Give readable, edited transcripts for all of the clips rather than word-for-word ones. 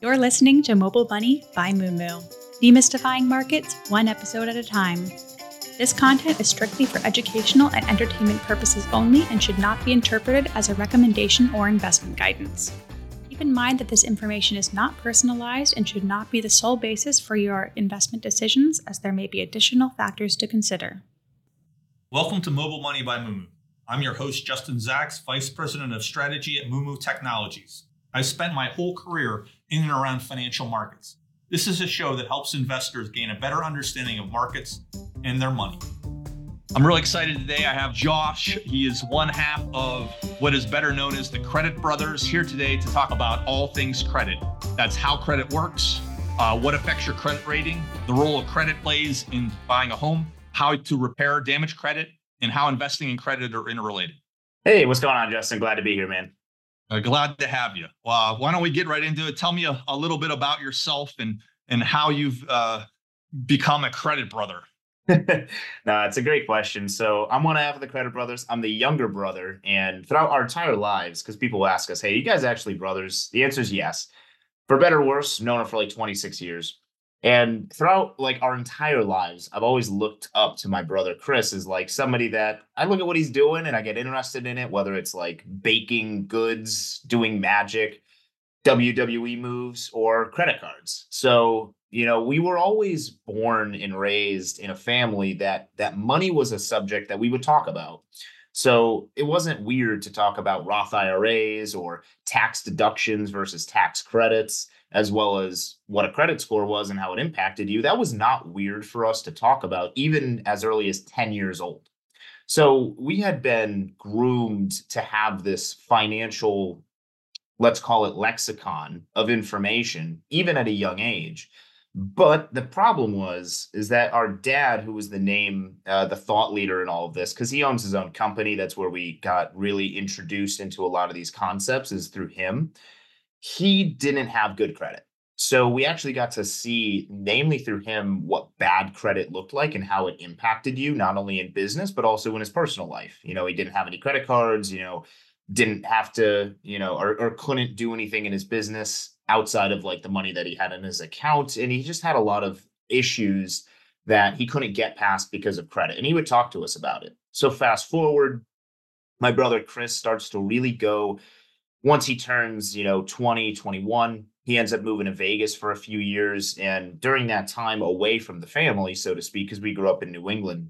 You're listening to Mobile Money by Moomoo, demystifying markets one episode at a time. This content is strictly for educational and entertainment purposes only and should not be interpreted as a recommendation or investment guidance. Keep in mind that this information is not personalized and should not be the sole basis for your investment decisions, as there may be additional factors to consider. Welcome to Mobile Money by Moomoo. I'm your host, Justin Zacks, Vice President of Strategy at Moomoo Technologies. I've spent my whole career in and around financial markets. This is a show that helps investors gain a better understanding of markets and their money. I'm really excited today. I have Josh. He is one half of what is better known as the Credit Brothers, here today to talk about all things credit. That's how credit works, what affects your credit rating, the role of credit plays in buying a home, how to repair damaged credit, and how investing in credit are interrelated. Hey, what's going on, Justin? Glad to be here, man. Glad to have you. Why don't we get right into it? Tell me a little bit about yourself and how you've become a credit brother. No, it's a great question. So I'm one half of the Credit Brothers. I'm the younger brother. And throughout our entire lives, because people ask us, hey, you guys actually brothers? The answer is yes. For better or worse, known her for like 26 years. And throughout like our entire lives, I've always looked up to my brother Chris as like somebody that I look at what he's doing and I get interested in it, whether it's like baking goods, doing magic, WWE moves, or credit cards. So, we were always born and raised in a family that money was a subject that we would talk about. So it wasn't weird to talk about Roth IRAs or tax deductions versus tax credits, as well as what a credit score was and how it impacted you. That was not weird for us to talk about, even as early as 10 years old. So we had been groomed to have this financial, let's call it lexicon of information, even at a young age. But the problem is that our dad, who was the thought leader in all of this, because he owns his own company, that's where we got really introduced into a lot of these concepts, is through him. He didn't have good credit. So we actually got to see, namely through him, what bad credit looked like and how it impacted you, not only in business, but also in his personal life. He didn't have any credit cards, didn't have to, or couldn't do anything in his business outside of like the money that he had in his account. And he just had a lot of issues that he couldn't get past because of credit. And he would talk to us about it. So fast forward, my brother Chris starts to really go, once he turns, 20, 21, he ends up moving to Vegas for a few years. And during that time away from the family, so to speak, because we grew up in New England,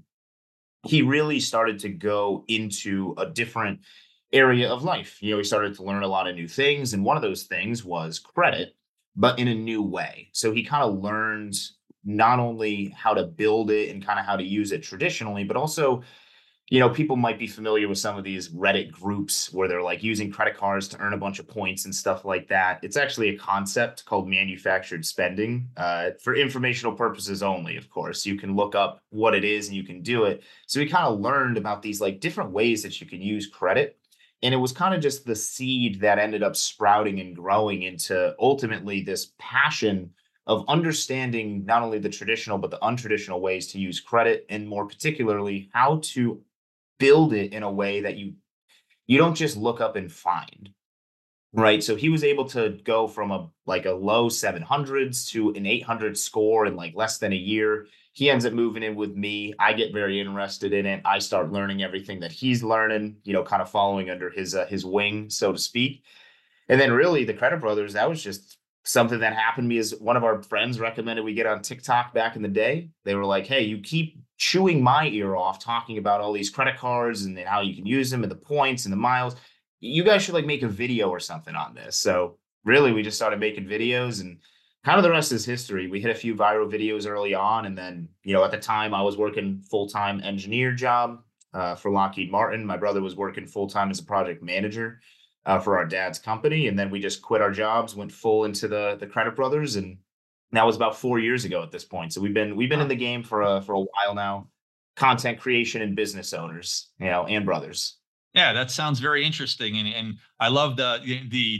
he really started to go into a different area of life. He started to learn a lot of new things. And one of those things was credit, but in a new way. So he kind of learned not only how to build it and kind of how to use it traditionally, but also, people might be familiar with some of these Reddit groups where they're like using credit cards to earn a bunch of points and stuff like that. It's actually a concept called manufactured spending, for informational purposes only, of course. You can look up what it is and you can do it. So we kind of learned about these like different ways that you can use credit. And it was kind of just the seed that ended up sprouting and growing into ultimately this passion of understanding not only the traditional, but the untraditional ways to use credit, and more particularly how to build it in a way that you don't just look up and find, right? So he was able to go from a low 700s to an 800 score in like less than a year. He ends up moving in with me. I get very interested in it. I start learning everything that he's learning, kind of following under his wing, so to speak. And then really the Credit Brothers, that was just something that happened to me. As one of our friends recommended we get on TikTok back in the day. They were like, hey, you keep chewing my ear off talking about all these credit cards and how you can use them and the points and the miles. You guys should like make a video or something on this. So really we just started making videos, and kind of the rest is history. We hit a few viral videos early on. And then, at the time I was working full-time engineer job for Lockheed Martin. My brother was working full-time as a project manager for our dad's company. And then we just quit our jobs, went full into the Credit Brothers. And that was about 4 years ago at this point. So we've been in the game for a while now. Content creation and business owners, and brothers. Yeah, that sounds very interesting, and I love the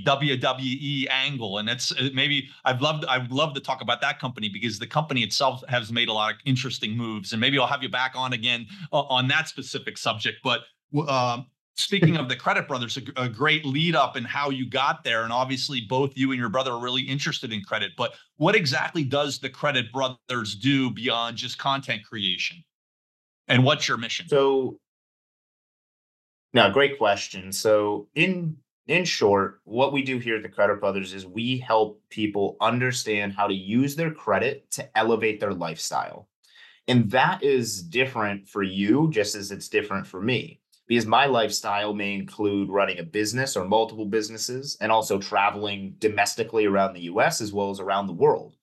WWE angle, and it's maybe I'd love to talk about that company, because the company itself has made a lot of interesting moves, and maybe I'll have you back on again on that specific subject. But speaking of the Credit Brothers, a great lead up in how you got there. And obviously both you and your brother are really interested in credit, but what exactly does the Credit Brothers do beyond just content creation? And what's your mission? So, no, great question. So, in short, what we do here at the Credit Brothers is we help people understand how to use their credit to elevate their lifestyle. And that is different for you, just as it's different for me, because my lifestyle may include running a business or multiple businesses and also traveling domestically around the US as well as around the world.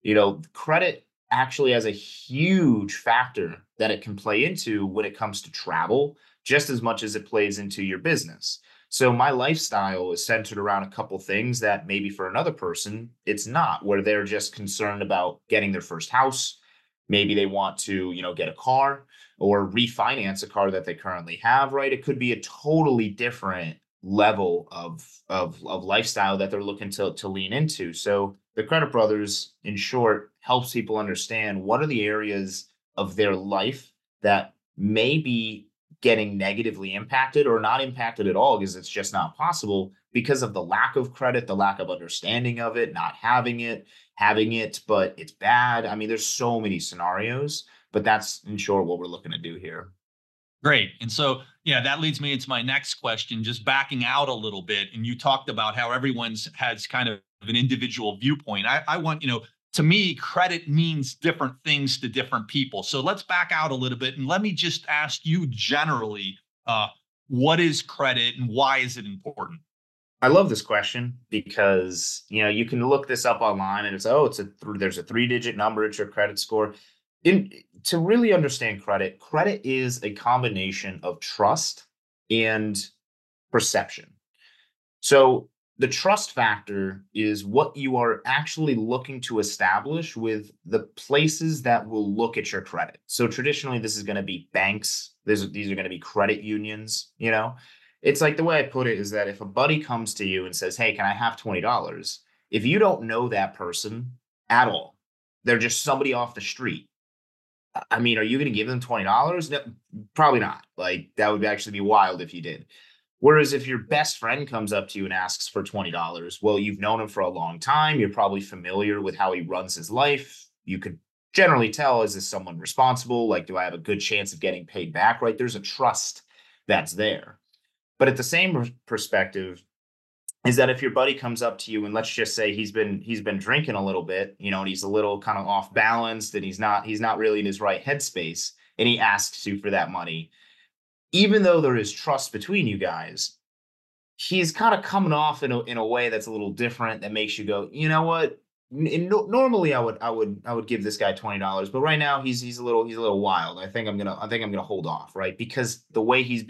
Credit actually has a huge factor that it can play into when it comes to travel, just as much as it plays into your business. So my lifestyle is centered around a couple things that maybe for another person, it's not, where they're just concerned about getting their first house. Maybe they want to, get a car or refinance a car that they currently have, right? It could be a totally different level of lifestyle that they're looking to lean into. So the Credit Brothers, in short, helps people understand what are the areas of their life that may be getting negatively impacted or not impacted at all because it's just not possible because of the lack of credit, the lack of understanding of it, not having it, having it, but it's bad. I mean, there's so many scenarios, but that's in short what we're looking to do here. Great. And so, yeah, that leads me into my next question, just backing out a little bit. And you talked about how everyone's has kind of an individual viewpoint. I want, to me, credit means different things to different people. So let's back out a little bit and let me just ask you generally, what is credit and why is it important? I love this question because you can look this up online and there's a 3-digit number, it's your credit score. To really understand credit, credit is a combination of trust and perception. So the trust factor is what you are actually looking to establish with the places that will look at your credit. So traditionally, this is going to be banks. These are going to be credit unions. It's like the way I put it is that if a buddy comes to you and says, "Hey, can I have $20?" If you don't know that person at all, they're just somebody off the street. I mean, are you going to give them $20? No, probably not. Like that would actually be wild if you did. Whereas if your best friend comes up to you and asks for $20, well, you've known him for a long time. You're probably familiar with how he runs his life. You could generally tell, is this someone responsible? Like, do I have a good chance of getting paid back? Right? There's a trust that's there. But at the same perspective is that if your buddy comes up to you and let's just say he's been drinking a little bit, and he's a little kind of off balance and he's not really in his right headspace and he asks you for that money, even though there is trust between you guys, he's kind of coming off in a way that's a little different that makes you go, you know what? Normally I would give this guy $20, but right now he's a little wild. I think I'm gonna hold off, right? Because the way he's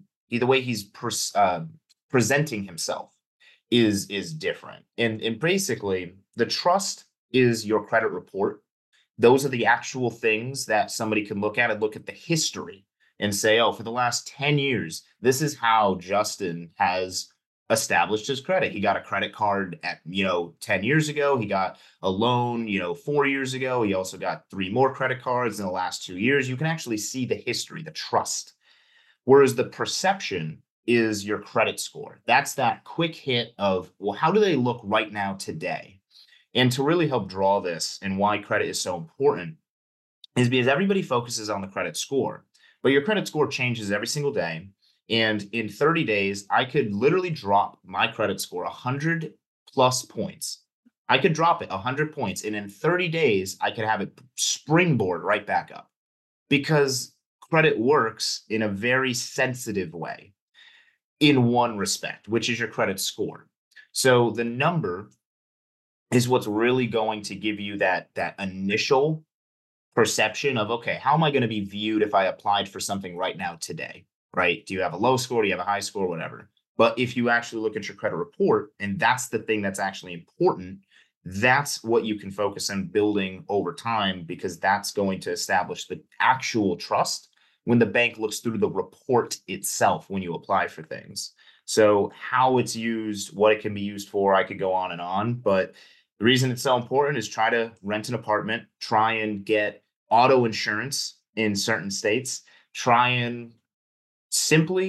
presenting himself is different. And basically the trust is your credit report. Those are the actual things that somebody can look at and look at the history and say, oh, for the last 10 years, this is how Justin has established his credit. He got a credit card at, 10 years ago. He got a loan, 4 years ago. He also got 3 more credit cards in the last 2 years. You can actually see the history, the trust. Whereas the perception is your credit score. That's that quick hit of, well, how do they look right now today? And to really help draw this and why credit is so important is because everybody focuses on the credit score. But your credit score changes every single day. And in 30 days, I could literally drop my credit score 100 plus points. I could drop it 100 points. And in 30 days, I could have it springboard right back up because credit works in a very sensitive way in one respect, which is your credit score. So the number is what's really going to give you that initial perception of, okay, how am I going to be viewed if I applied for something right now today, right? Do you have a low score? Do you have a high score? Whatever. But if you actually look at your credit report, and that's the thing that's actually important, that's what you can focus on building over time because that's going to establish the actual trust when the bank looks through the report itself when you apply for things. So how it's used, what it can be used for, I could go on, but the reason it's so important is try to rent an apartment, try and get auto insurance in certain states, try and simply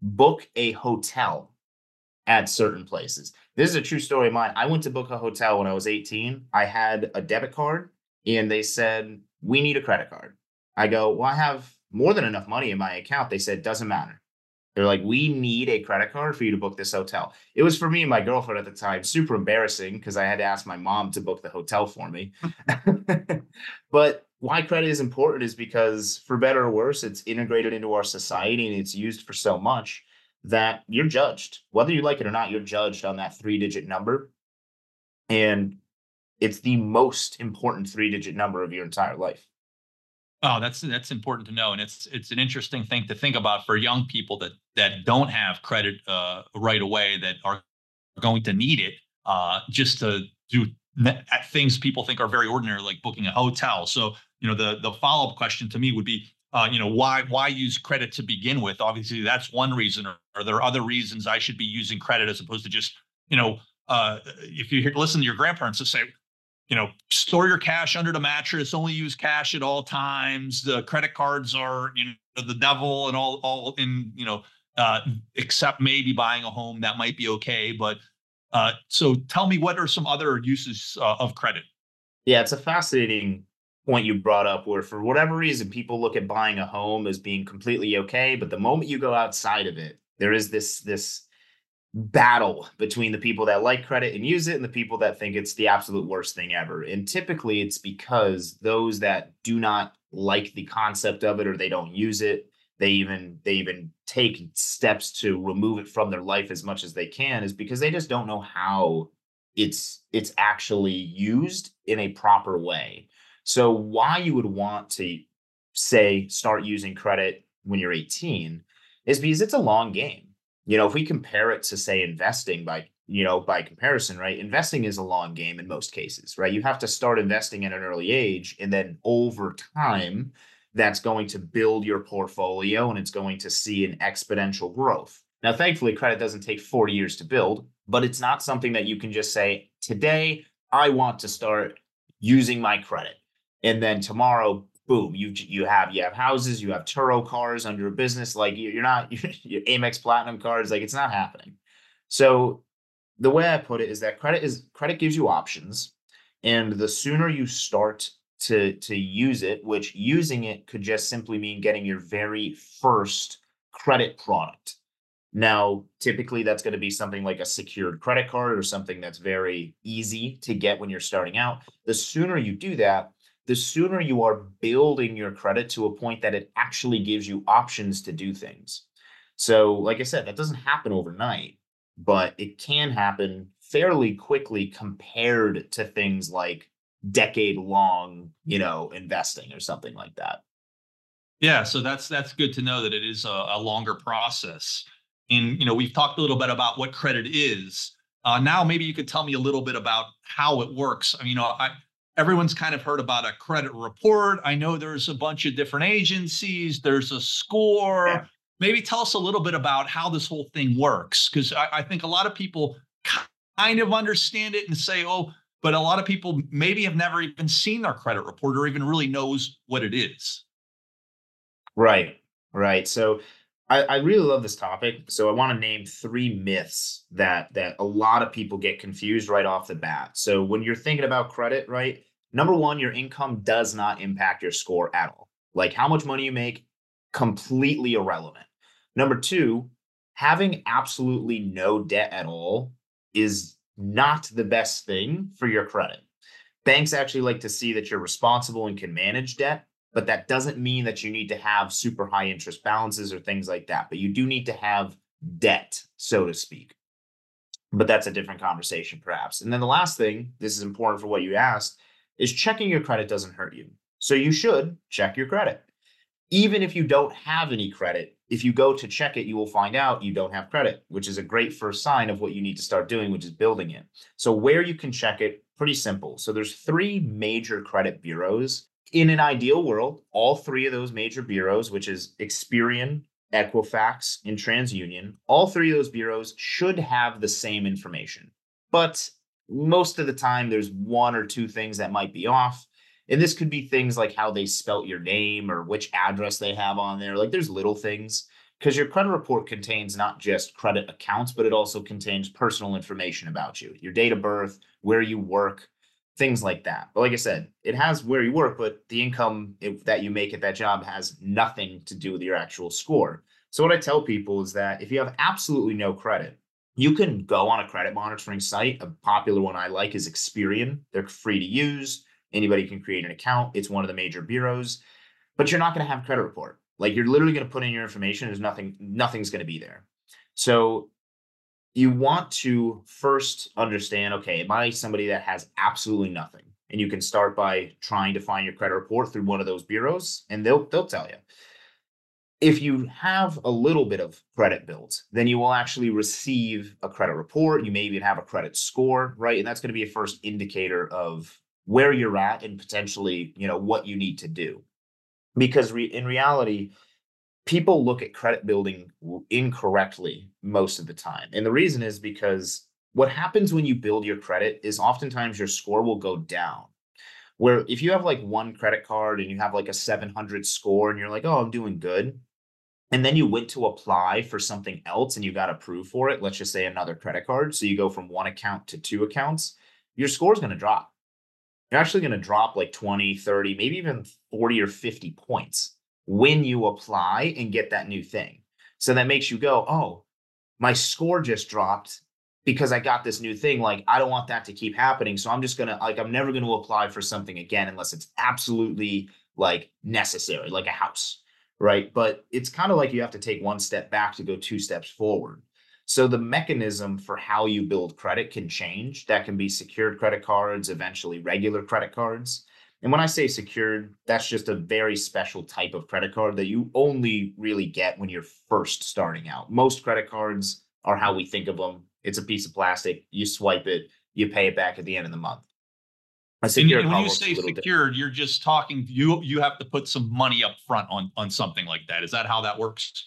book a hotel at certain places. This is a true story of mine. I went to book a hotel when I was 18. I had a debit card and they said, we need a credit card. I go, well, I have more than enough money in my account. They said, doesn't matter. They're like, we need a credit card for you to book this hotel. It was for me and my girlfriend at the time, super embarrassing because I had to ask my mom to book the hotel for me. But why credit is important is because, for better or worse, it's integrated into our society and it's used for so much that you're judged. Whether you like it or not, you're judged on that 3-digit number. And it's the most important 3-digit number of your entire life. Oh, that's important to know, and it's an interesting thing to think about for young people that don't have credit right away, that are going to need it just to do things people think are very ordinary, like booking a hotel. So, the follow up question to me would be, why use credit to begin with? Obviously, that's one reason. Or are there other reasons I should be using credit as opposed to just, if you listen to your grandparents to say, store your cash under the mattress, only use cash at all times. The credit cards are, the devil, and all in, except maybe buying a home, that might be okay. But so tell me, what are some other uses of credit? Yeah, it's a fascinating point you brought up where, for whatever reason, people look at buying a home as being completely okay. But the moment you go outside of it, there is this battle between the people that like credit and use it and the people that think it's the absolute worst thing ever. And typically it's because those that do not like the concept of it, or they don't use it, they even take steps to remove it from their life as much as they can, is because they just don't know how it's actually used in a proper way. So why you would want to, say, start using credit when you're 18 is because it's a long game. If we compare it to, say, investing, by comparison, right? Investing is a long game in most cases, right? You have to start investing at an early age, and then over time, that's going to build your portfolio and it's going to see an exponential growth. Now, thankfully, credit doesn't take 40 years to build, but it's not something that you can just say, today, I want to start using my credit. And then tomorrow, boom, you have houses, you have Turo cars under a business. Like, you're not your Amex Platinum cards. Like, it's not happening. So the way I put it is that credit gives you options, and the sooner you start to use it, which using it could just simply mean getting your very first credit product. Now, typically that's going to be something like a secured credit card or something that's very easy to get when you're starting out. The sooner you do that, the sooner you are building your credit to a point that it actually gives you options to do things. So, like I said, that doesn't happen overnight, but it can happen fairly quickly compared to things like decade long, investing or something like that. Yeah, so that's good to know that it is a longer process. And we've talked a little bit about what credit is. Now, maybe you could tell me a little bit about how it works. I mean, everyone's kind of heard about a credit report. I know there's a bunch of different agencies. There's a score. Yeah. Maybe tell us a little bit about how this whole thing works, because I think a lot of people kind of understand it and say, oh, but a lot of people maybe have never even seen their credit report or even really knows what it is. Right. Right. So I really love this topic. So I want to name 3 myths that a lot of people get confused right off the bat. So when you're thinking about credit, right? Number one, your income does not impact your score at all. Like, how much money you make, completely irrelevant. Number two, having absolutely no debt at all is not the best thing for your credit. Banks actually like to see that you're responsible and can manage debt, but that doesn't mean that you need to have super high interest balances or things like that. But you do need to have debt, so to speak. But that's a different conversation, perhaps. And then the last thing, this is important for what you asked, is checking your credit doesn't hurt you. So you should check your credit. Even if you don't have any credit, if you go to check it, you will find out you don't have credit, which is a great first sign of what you need to start doing, which is building it. So where you can check it, pretty simple. So there's 3 major credit bureaus. In an ideal world, all 3 of those major bureaus, which is Experian, Equifax, and TransUnion, all 3 of those bureaus should have the same information. But most of the time, there's 1 or 2 things that might be off. And this could be things like how they spelt your name or which address they have on there. Like, there's little things. because your credit report contains not just credit accounts, but it also contains personal information about you, your date of birth, where you work, things like that. But like I said, it has where you work, but the income that you make at that job has nothing to do with your actual score. So what I tell people is that if you have absolutely no credit, you can go on a credit monitoring site. A popular one I like is Experian. They're free to use. Anybody can create an account. It's one of the major bureaus, but you're not going to have a credit report. Like, you're literally going to put in your information. Nothing's going to be there. So you want to first understand, okay, am I somebody that has absolutely nothing? And you can start by trying to find your credit report through one of those bureaus, and they'll tell you. If you have a little bit of credit built, then you will actually receive a credit report. You may even have a credit score, right? And that's going to be a first indicator of where you're at and potentially, what you need to do. Because in reality, people look at credit building incorrectly most of the time. And the reason is because what happens when you build your credit is oftentimes your score will go down. Where if you have like one credit card and you have like a 700 score and you're like, oh, I'm doing good. And then you went to apply for something else and you got approved for it. Let's just say another credit card. So you go from one account to two accounts. Your score is going to drop. You're actually going to drop like 20, 30, maybe even 40 or 50 points when you apply and get that new thing. So that makes you go, oh, my score just dropped because I got this new thing. Like, I don't want that to keep happening. So I'm just going to, I'm never going to apply for something again unless it's absolutely like necessary, like a house, right? But it's kind of like you have to take one step back to go two steps forward. So the mechanism for how you build credit can change. That can be secured credit cards, eventually regular credit cards. And when I say secured, that's just a very special type of credit card that you only really get when you're first starting out. Most credit cards are how we think of them. It's a piece of plastic. You swipe it, you pay it back at the end of the month. A secured And when card you works a say little different. secured, you're just talking, you have to put some money up front on something like that. Is that how that works?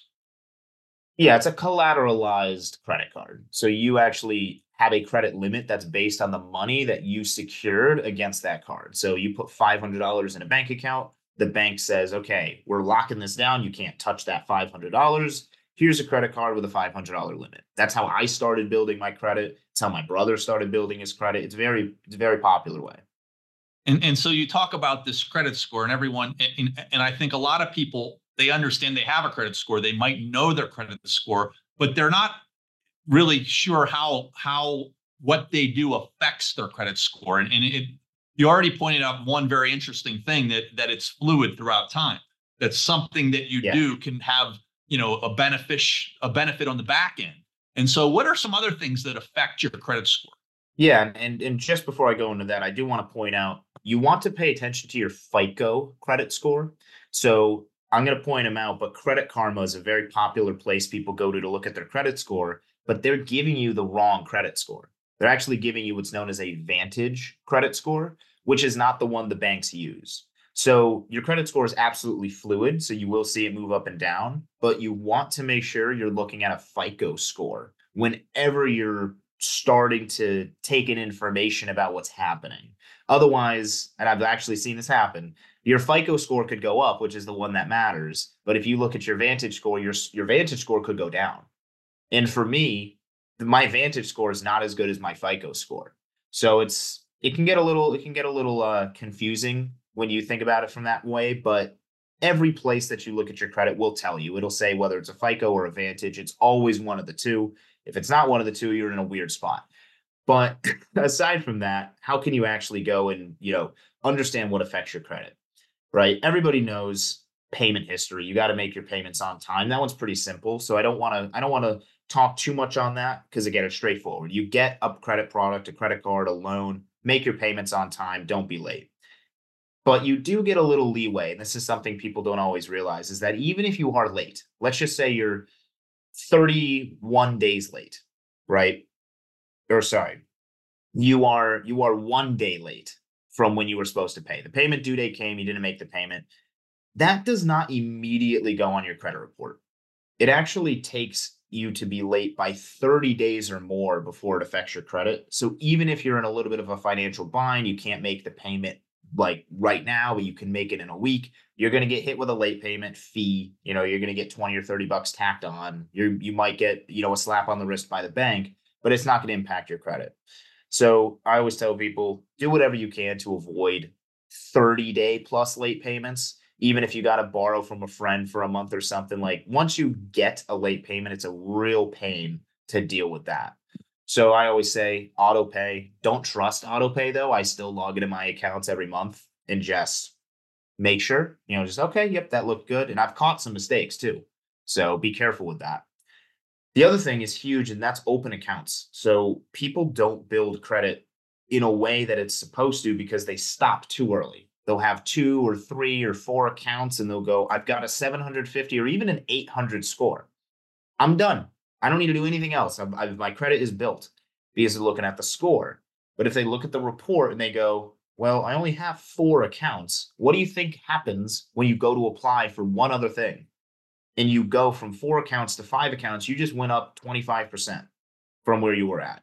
Yeah, it's a collateralized credit card. So you actually have a credit limit that's based on the money that you secured against that card. So you put $500 in a bank account. The bank says, okay, we're locking this down. You can't touch that $500. Here's a credit card with a $500 limit. That's how I started building my credit. It's how my brother started building his credit. It's a very popular way. And so you talk about this credit score, and everyone, and I think a lot of people, they understand they have a credit score. They might know their credit score, but they're not really sure how what they do affects their credit score. And you already pointed out one very interesting thing, that it's fluid throughout time. That something that you do can have, a benefit on the back end. And so what are some other things that affect your credit score? Yeah, and just before I go into that, I do want to point out, you want to pay attention to your FICO credit score. So I'm going to point them out, but Credit Karma is a very popular place people go to look at their credit score, but they're giving you the wrong credit score. They're actually giving you what's known as a Vantage credit score, which is not the one the banks use. So your credit score is absolutely fluid, so you will see it move up and down, but you want to make sure you're looking at a FICO score whenever you're starting to take in information about what's happening. Otherwise, and I've actually seen this happen, your FICO score could go up, which is the one that matters. But if you look at your Vantage score, your Vantage score could go down. And for me, my Vantage score is not as good as my FICO score. So it can get a little confusing when you think about it from that way. But every place that you look at your credit will tell you. It'll say whether it's a FICO or a Vantage. It's always one of the two. If it's not one of the two, you're in a weird spot. But aside from that, how can you actually go and, understand what affects your credit, right? Everybody knows payment history. You got to make your payments on time. That one's pretty simple. So I don't want to talk too much on that because, again, it's straightforward. You get a credit product, a credit card, a loan, make your payments on time. Don't be late. But you do get a little leeway. And this is something people don't always realize, is that even if you are late, let's just say you're 31 days late, right? Or sorry, you are 1 day late from when you were supposed to pay. The payment due date came, you didn't make the payment. That does not immediately go on your credit report. It actually takes you to be late by 30 days or more before it affects your credit. So even if you're in a little bit of a financial bind, you can't make the payment like right now, but you can make it in a week. You're going to get hit with a late payment fee. You're going to get 20 or 30 bucks tacked on. You might get, a slap on the wrist by the bank, but it's not going to impact your credit. So I always tell people, do whatever you can to avoid 30-day plus late payments. Even if you got to borrow from a friend for a month or something, like once you get a late payment, it's a real pain to deal with that. So I always say auto pay. Don't trust auto pay though. I still log it in my accounts every month and just make sure, just okay, yep, that looked good. And I've caught some mistakes too. So be careful with that. The other thing is huge, and that's open accounts. So people don't build credit in a way that it's supposed to because they stop too early. They'll have 2 or 3 or 4 accounts and they'll go, I've got a 750 or even an 800 score. I'm done. I don't need to do anything else. My credit is built because they're looking at the score. But if they look at the report and they go, well, I only have 4 accounts. What do you think happens when you go to apply for one other thing? And you go from 4 accounts to 5 accounts, you just went up 25% from where you were at.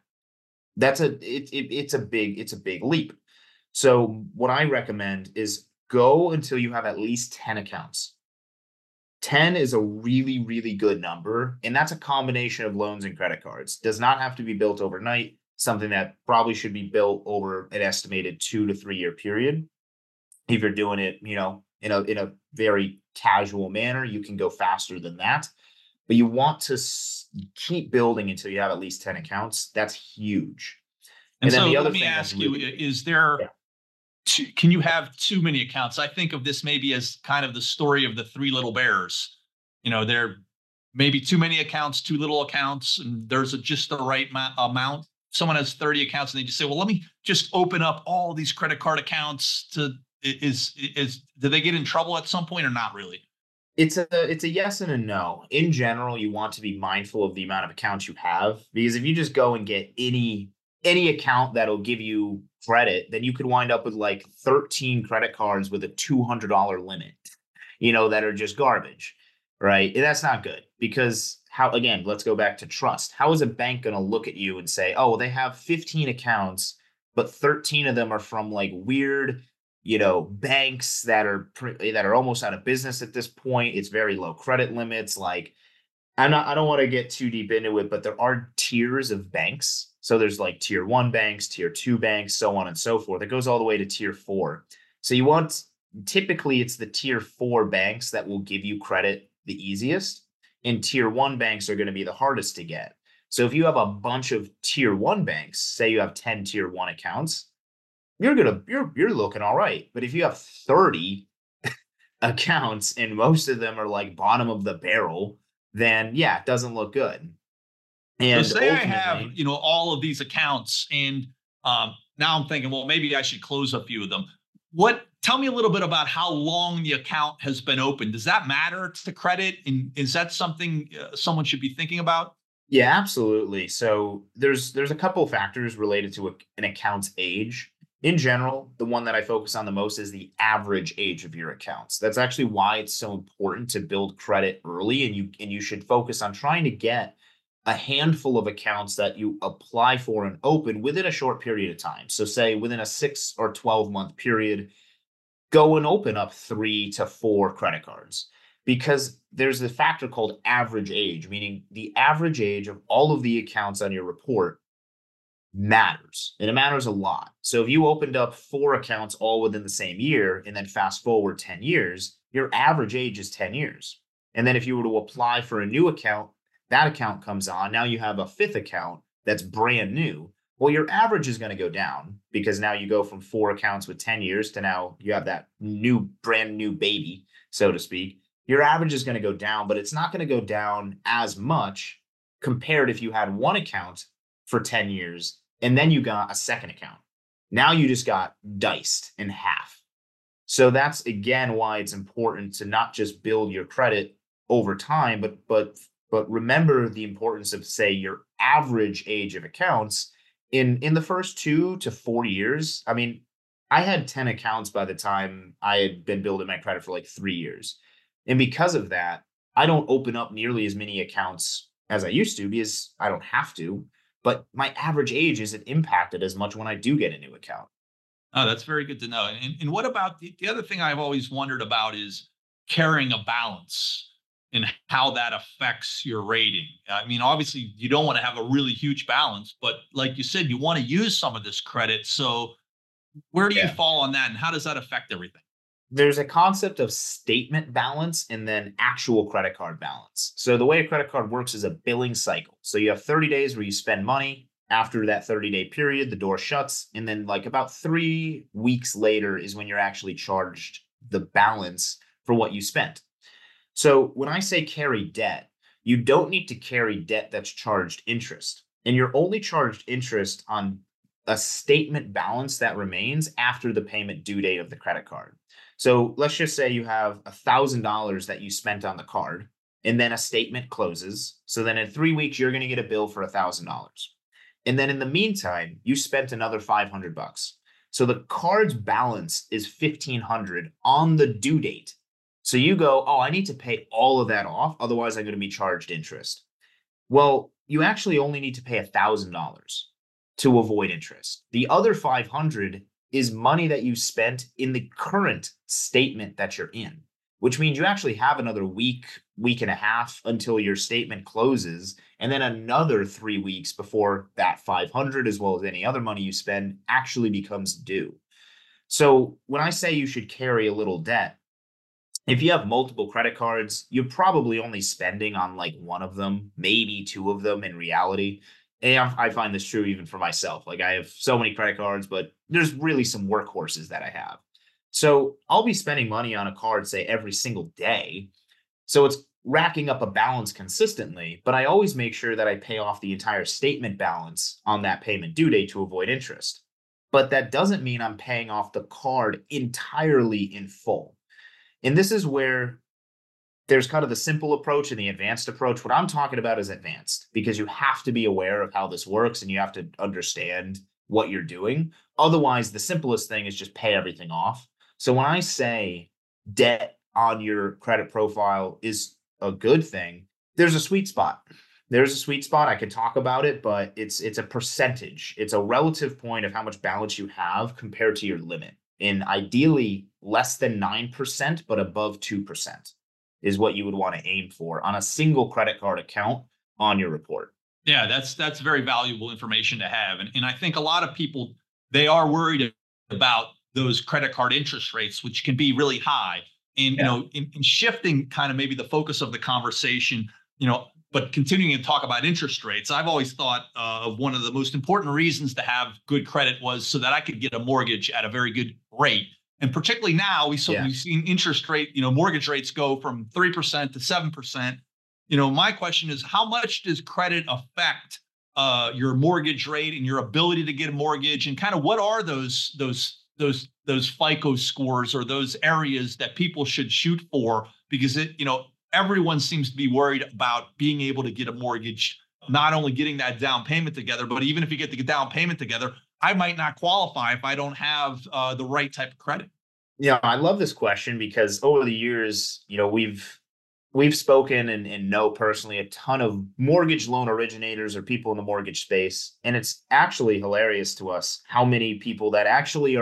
It's a big leap. So what I recommend is go until you have at least 10 accounts. 10 is a really, really good number. And that's a combination of loans and credit cards. Does not have to be built overnight. Something that probably should be built over an estimated 2 to 3 year period. If you're doing it, in a very casual manner, you can go faster than that. But you want to keep building until you have at least 10 accounts. That's huge. And then so let me ask you, is there... Yeah. Can you have too many accounts? I think of this maybe as kind of the story of the 3 little bears. There may be too many accounts, too little accounts, and there's just the right amount. Someone has 30 accounts and they just say, well, let me just open up all these credit card accounts do they get in trouble at some point or not really? It's a yes and a no. In general, you want to be mindful of the amount of accounts you have, because if you just go and get any account that'll give you credit, then you could wind up with like 13 credit cards with a $200 limit, that are just garbage, right? And that's not good because again, let's go back to trust. How is a bank going to look at you and say, oh, well, they have 15 accounts, but 13 of them are from like weird, banks that are almost out of business at this point. It's very low credit limits. Like I don't want to get too deep into it, but there are tiers of banks. So there's like tier 1 banks, tier 2 banks, so on and so forth. It goes all the way to tier 4. So typically it's the tier 4 banks that will give you credit the easiest, and tier 1 banks are going to be the hardest to get. So if you have a bunch of tier 1 banks, say you have 10 tier 1 accounts, you're looking all right. But if you have 30 accounts and most of them are like bottom of the barrel, then yeah, it doesn't look good. And so say I have, all of these accounts and now I'm thinking, well, maybe I should close a few of them. Tell me a little bit about how long the account has been open. Does that matter to credit? And is that something someone should be thinking about? Yeah, absolutely. So there's a couple of factors related to an account's age. In general, the one that I focus on the most is the average age of your accounts. That's actually why it's so important to build credit early, and you should focus on trying to get a handful of accounts that you apply for and open within a short period of time. So say within a 6 or 12 month period, go and open up 3 to 4 credit cards, because there's a factor called average age, meaning the average age of all of the accounts on your report matters, and it matters a lot. So if you opened up 4 accounts all within the same year and then fast forward 10 years, your average age is 10 years. And then if you were to apply for a new account, that account comes on. Now you have a 5th account that's brand new. Well, your average is going to go down because now you go from 4 accounts with 10 years to now you have that brand new baby, so to speak. Your average is going to go down, but it's not going to go down as much compared if you had 1 account for 10 years and then you got a 2nd account. Now you just got diced in half. So that's again why it's important to not just build your credit over time, but remember the importance of, say, your average age of accounts in the first 2 to 4 years. I mean, I had 10 accounts by the time I had been building my credit for like 3 years. And because of that, I don't open up nearly as many accounts as I used to because I don't have to. But my average age isn't impacted as much when I do get a new account. Oh, that's very good to know. And what about the other thing I've always wondered about is carrying a balance and how that affects your rating. I mean, obviously, you don't want to have a really huge balance, but like you said, you want to use some of this credit. So, where do you Yeah. fall on that, and how does that affect everything? There's a concept of statement balance and then actual credit card balance. So the way a credit card works is a billing cycle. So you have 30 days where you spend money. After that 30-day period, the door shuts. And then, like, about 3 weeks later is when you're actually charged the balance for what you spent. So when I say carry debt, you don't need to carry debt that's charged interest. And you're only charged interest on a statement balance that remains after the payment due date of the credit card. So let's just say you have $1,000 that you spent on the card, and then a statement closes. So then in 3 weeks, you're going to get a bill for $1,000. And then in the meantime, you spent another $500. So the card's balance is 1,500 on the due date. So you go, oh, I need to pay all of that off. Otherwise, I'm going to be charged interest. Well, you actually only need to pay $1,000 to avoid interest. The other 500 is money that you spent in the current statement that you're in, which means you actually have another week, week and a half until your statement closes, and then another 3 weeks before that 500, as well as any other money you spend, actually becomes due. So when I say you should carry a little debt, if you have multiple credit cards, you're probably only spending on like one of them, maybe two of them in reality. And I find this true even for myself. Like, I have so many credit cards, but there's really some workhorses that I have. So I'll be spending money on a card, say, every single day. So it's racking up a balance consistently, but I always make sure that I pay off the entire statement balance on that payment due date to avoid interest. But that doesn't mean I'm paying off the card entirely in full. And this is where there's kind of the simple approach and the advanced approach. What I'm talking about is advanced, because you have to be aware of how this works and you have to understand what you're doing. Otherwise, the simplest thing is just pay everything off. So when I say debt on your credit profile is a good thing, there's a sweet spot. There's a sweet spot. I could talk about it, but it's a percentage. It's a relative point of how much balance you have compared to your limit. And ideally less than 9%, but above 2% is what you would want to aim for on a single credit card account on your report. Yeah, that's very valuable information to have. And I think a lot of people, they are worried about those credit card interest rates, which can be really high. And Yeah. in shifting kind of maybe the focus of the conversation, but continuing to talk about interest rates, I've always thought of one of the most important reasons to have good credit was so that I could get a mortgage at a very good rate. And particularly now, we've seen interest rate, mortgage rates go from 3% to 7%. My question is, how much does credit affect your mortgage rate and your ability to get a mortgage? And kind of what are those FICO scores or those areas that people should shoot for? Because everyone seems to be worried about being able to get a mortgage, not only getting that down payment together, but even if you get the down payment together, I might not qualify if I don't have the right type of credit. Yeah, I love this question because over the years, we've spoken and know personally a ton of mortgage loan originators or people in the mortgage space, and it's actually hilarious to us how many people that actually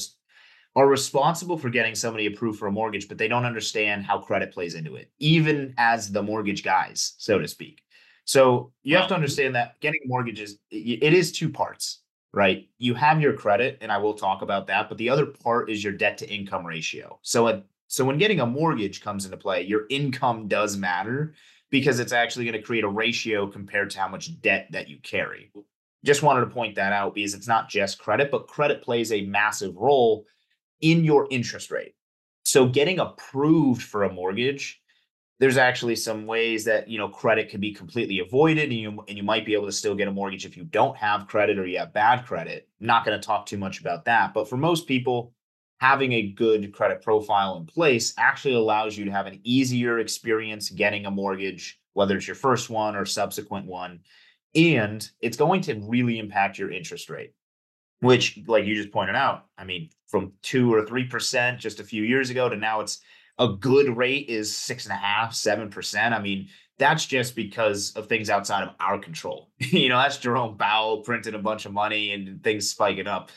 are responsible for getting somebody approved for a mortgage, but they don't understand how credit plays into it, even as the mortgage guys, so to speak. So you have to understand that getting mortgages, it is two parts, right? You have your credit, and I will talk about that, but the other part is your debt to income ratio. So when getting a mortgage comes into play, your income does matter because it's actually going to create a ratio compared to how much debt that you carry. Just wanted to point that out because it's not just credit, but credit plays a massive role in your interest rate. So getting approved for a mortgage, there's actually some ways that credit can be completely avoided, and you might be able to still get a mortgage if you don't have credit or you have bad credit. I'm not going to talk too much about that, but for most people, having a good credit profile in place actually allows you to have an easier experience getting a mortgage, whether it's your first one or subsequent one, and it's going to really impact your interest rate, which, like you just pointed out, I mean, from 2 or 3% just a few years ago to now, it's a good rate is 6.5, 7%. I mean, that's just because of things outside of our control. That's Jerome Powell printing a bunch of money and things spiking up.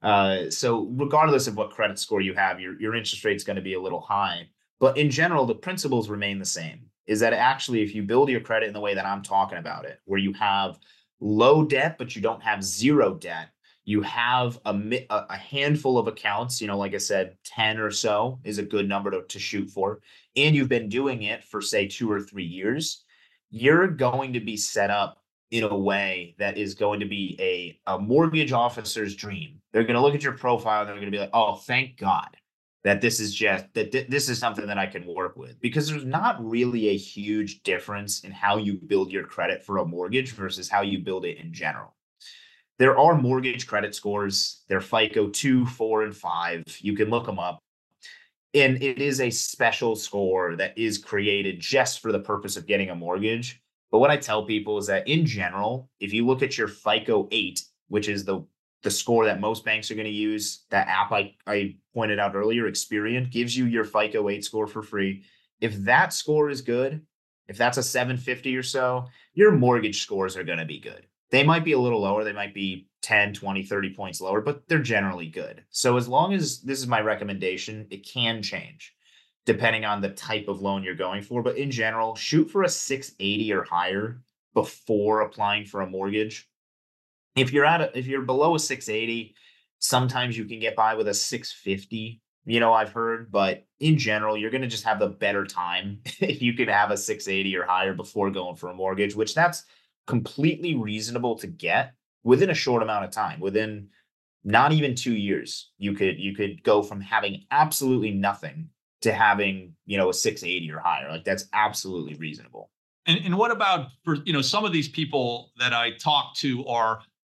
So regardless of what credit score you have, your interest rate is going to be a little high. But in general, the principles remain the same. Is that actually, if you build your credit in the way that I'm talking about it, where you have low debt, but you don't have zero debt, you have a handful of accounts, like I said, 10 or so is a good number to shoot for, and you've been doing it for, say, 2 or 3 years, you're going to be set up in a way that is going to be a mortgage officer's dream. They're going to look at your profile and they're going to be like, oh, thank God that this is this is something that I can work with, because there's not really a huge difference in how you build your credit for a mortgage versus how you build it in general. There are mortgage credit scores. They're FICO 2, 4, and 5. You can look them up. And it is a special score that is created just for the purpose of getting a mortgage. But what I tell people is that in general, if you look at your FICO 8, which is the score that most banks are going to use, that app I pointed out earlier, Experian, gives you your FICO 8 score for free. If that score is good, if that's a 750 or so, your mortgage scores are going to be good. They might be a little lower. They might be 10, 20, 30 points lower, but they're generally good. So as long as this is my recommendation, it can change depending on the type of loan you're going for. But in general, shoot for a 680 or higher before applying for a mortgage. If you're below a 680, sometimes you can get by with a 650, I've heard, but in general, you're going to just have the better time if you can have a 680 or higher before going for a mortgage, which that's completely reasonable to get within a short amount of time. Within not even 2 years, you could go from having absolutely nothing to having, a 680 or higher. Like, that's absolutely reasonable. And what about for, some of these people that I talk to are,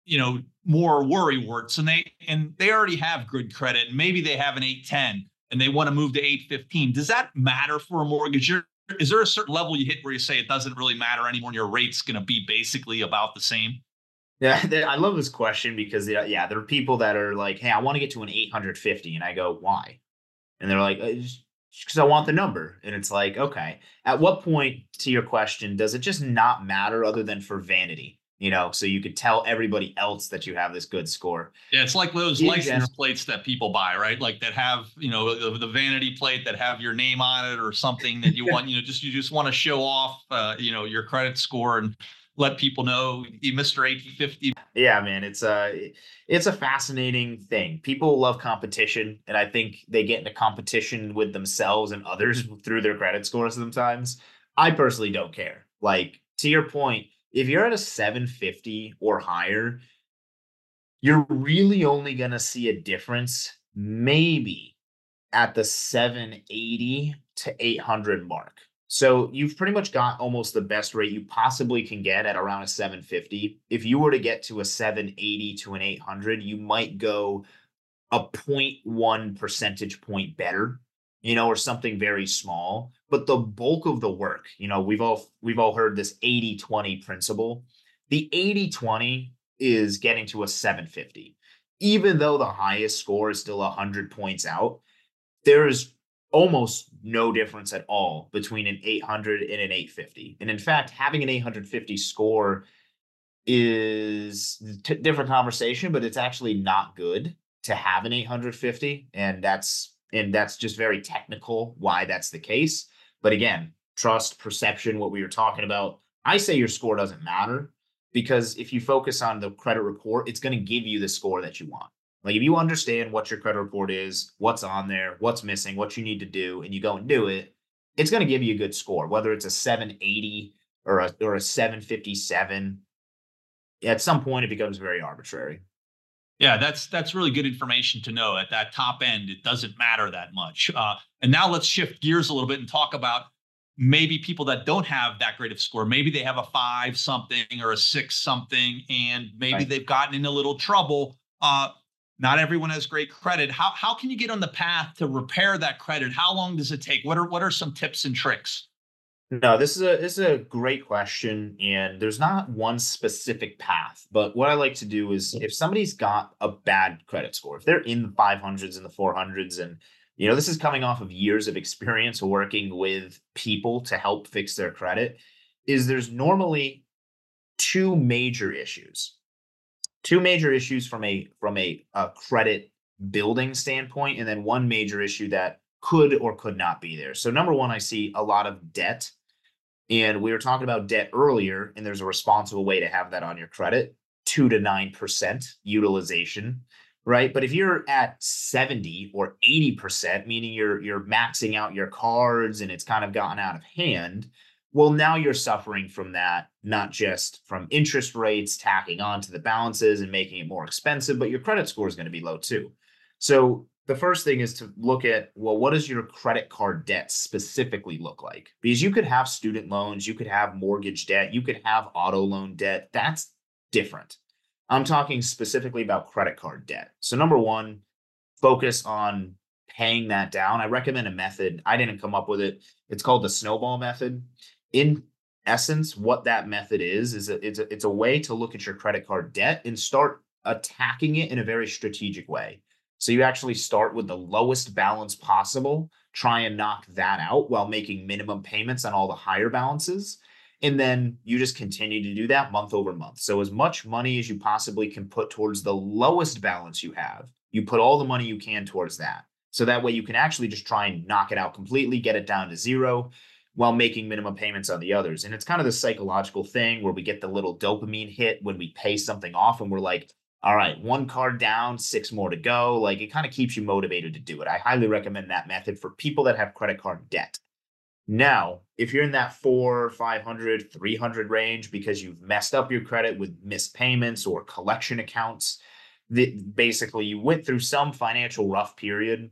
more worry warts, and they already have good credit, and maybe they have an 810 and they want to move to 815. Does that matter for a mortgage? Is there a certain level you hit where you say it doesn't really matter anymore and your rate's going to be basically about the same? Yeah, I love this question because there are people that are like, hey, I want to get to an 850. And I go, why? And they're like, just because I want the number. And it's like, okay, at what point, to your question, does it just not matter other than for vanity? So you could tell everybody else that you have this good score. Yeah, it's like those license plates that people buy, right? Like that have, the vanity plate that have your name on it or something that you want, you just want to show off, your credit score and let people know Mr. 850. Yeah, man, it's a fascinating thing. People love competition, and I think they get into competition with themselves and others through their credit scores sometimes. I personally don't care. Like, to your point, if you're at a 750 or higher, you're really only going to see a difference maybe at the 780 to 800 mark. So you've pretty much got almost the best rate you possibly can get at around a 750. If you were to get to a 780 to an 800, you might go a 0.1 percentage point better, or something very small. But the bulk of the work, we've all heard this 80-20 principle. The 80-20 is getting to a 750. Even though the highest score is still 100 points out, there's almost no difference at all between an 800 and an 850. And in fact, having an 850 score is different conversation, but it's actually not good to have an 850. And that's just very technical why that's the case. But again, trust, perception, what we were talking about. I say your score doesn't matter, because if you focus on the credit report, it's going to give you the score that you want. Like, if you understand what your credit report is, what's on there, what's missing, what you need to do, and you go and do it, it's going to give you a good score, whether it's a 780 or a 757. At some point, it becomes very arbitrary. Yeah, that's really good information to know. At that top end, it doesn't matter that much. And now let's shift gears a little bit and talk about maybe people that don't have that great of score. Maybe they have a 5 something or a 6 something, and maybe they've gotten in a little trouble. Not everyone has great credit. How can you get on the path to repair that credit? How long does it take? What are some tips and tricks? No, this is a great question, and there's not one specific path. But what I like to do is, if somebody's got a bad credit score, if they're in the 500s and the 400s, and this is coming off of years of experience working with people to help fix their credit, is there's normally two major issues. two major issues from a credit building standpoint, and then one major issue that could or could not be there. So number one, I see a lot of debt. And we were talking about debt earlier, and there's a responsible way to have that on your credit, 2 to 9% utilization, right? But if you're at 70 or 80%, meaning you're maxing out your cards and it's kind of gotten out of hand, well, now you're suffering from that, not just from interest rates tacking on to the balances and making it more expensive, but your credit score is going to be low too. So the first thing is to look at, well, what does your credit card debt specifically look like? Because you could have student loans, you could have mortgage debt, you could have auto loan debt. That's different. I'm talking specifically about credit card debt. So number one, focus on paying that down. I recommend a method. I didn't come up with it. It's called the snowball method. In essence, what that method is it's a way to look at your credit card debt and start attacking it in a very strategic way. So you actually start with the lowest balance possible, try and knock that out while making minimum payments on all the higher balances. And then you just continue to do that month over month. So as much money as you possibly can put towards the lowest balance you have, you put all the money you can towards that. So that way you can actually just try and knock it out completely, get it down to zero while making minimum payments on the others. And it's kind of the psychological thing where we get the little dopamine hit when we pay something off and we're like, all right, one card down, 6 more to go. Like it kind of keeps you motivated to do it. I highly recommend that method for people that have credit card debt. Now, if you're in that 400, 500, 300 range because you've messed up your credit with missed payments or collection accounts, basically you went through some financial rough period,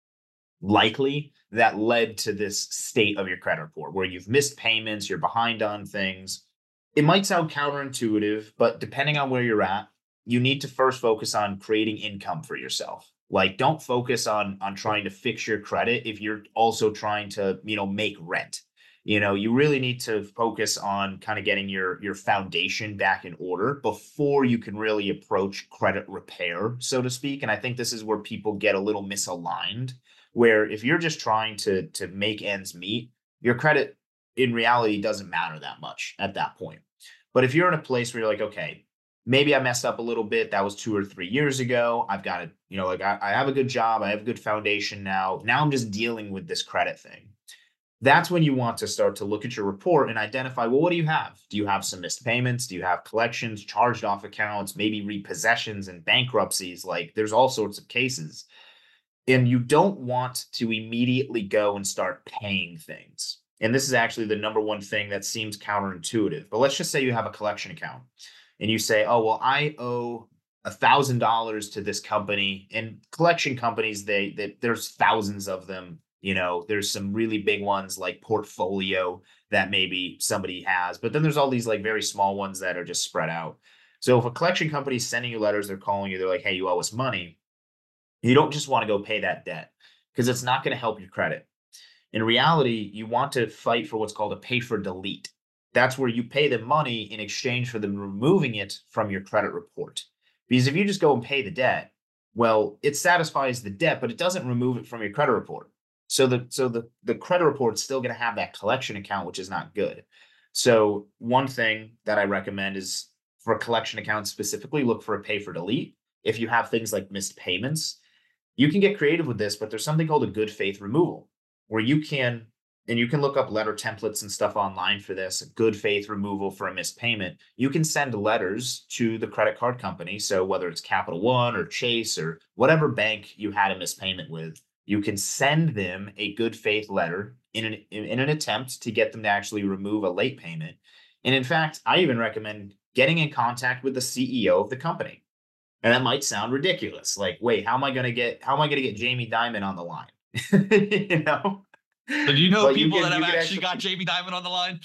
likely that led to this state of your credit report where you've missed payments, you're behind on things. It might sound counterintuitive, but depending on where you're at, you need to first focus on creating income for yourself. Like don't focus on trying to fix your credit if you're also trying to, make rent. You really need to focus on kind of getting your foundation back in order before you can really approach credit repair, so to speak. And I think this is where people get a little misaligned, where if you're just trying to make ends meet, your credit in reality doesn't matter that much at that point. But if you're in a place where you're like, okay, maybe I messed up a little bit. That was 2 or 3 years ago. I've got to, I have a good job. I have a good foundation now. Now I'm just dealing with this credit thing. That's when you want to start to look at your report and identify, well, what do you have? Do you have some missed payments? Do you have collections, charged off accounts, maybe repossessions and bankruptcies? Like there's all sorts of cases. And you don't want to immediately go and start paying things. And this is actually the number one thing that seems counterintuitive. But let's just say you have a collection account. And you say, oh, well, I owe $1,000 to this company. And collection companies, there's thousands of them. There's some really big ones like Portfolio that maybe somebody has. But then there's all these like very small ones that are just spread out. So if a collection company is sending you letters, they're calling you, they're like, hey, you owe us money. You don't just want to go pay that debt because it's not going to help your credit. In reality, you want to fight for what's called a pay for delete. That's where you pay them money in exchange for them removing it from your credit report. Because if you just go and pay the debt, well, it satisfies the debt, but it doesn't remove it from your credit report. So the credit report's still going to have that collection account, which is not good. So one thing that I recommend is for a collection account specifically, look for a pay for delete. If you have things like missed payments, you can get creative with this, but there's something called a good faith removal where you can look up letter templates and stuff online for this, good faith removal for a missed payment. You can send letters to the credit card company. So whether it's Capital One or Chase or whatever bank you had a missed payment with, you can send them a good faith letter in an attempt to get them to actually remove a late payment. And in fact, I even recommend getting in contact with the CEO of the company. And that might sound ridiculous. Like, wait, how am I going to get Jamie Dimon on the line? So do you know But people that have actually got Jamie Dimon on the line?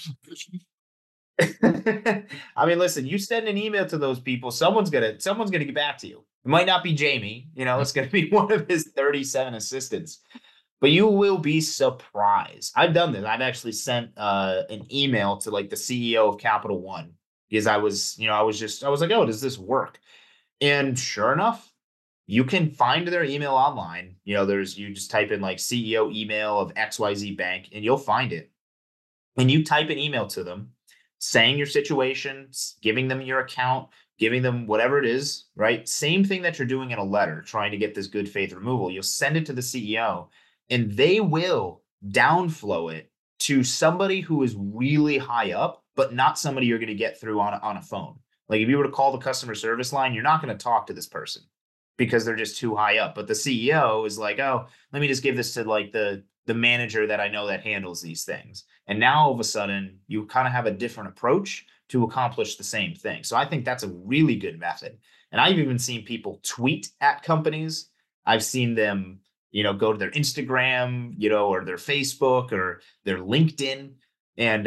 I mean, listen, you send an email to those people, someone's gonna get back to you. It might not be Jamie, it's gonna be one of his 37 assistants. But you will be surprised. I've done this. I've actually sent an email to like the CEO of Capital One because I was like, oh, does this work? And sure enough, you can find their email online. You just type in like CEO email of XYZ Bank and you'll find it. And you type an email to them saying your situation, giving them your account, giving them whatever it is, right? Same thing that you're doing in a letter, trying to get this good faith removal. You'll send it to the CEO and they will downflow it to somebody who is really high up, but not somebody you're going to get through on a phone. Like if you were to call the customer service line, you're not going to talk to this person because they're just too high up. But the CEO is like, oh, let me just give this to like the manager that I know that handles these things. And now all of a sudden you kind of have a different approach to accomplish the same thing. So I think that's a really good method. And I've even seen people tweet at companies. I've seen them, go to their Instagram, or their Facebook or their LinkedIn and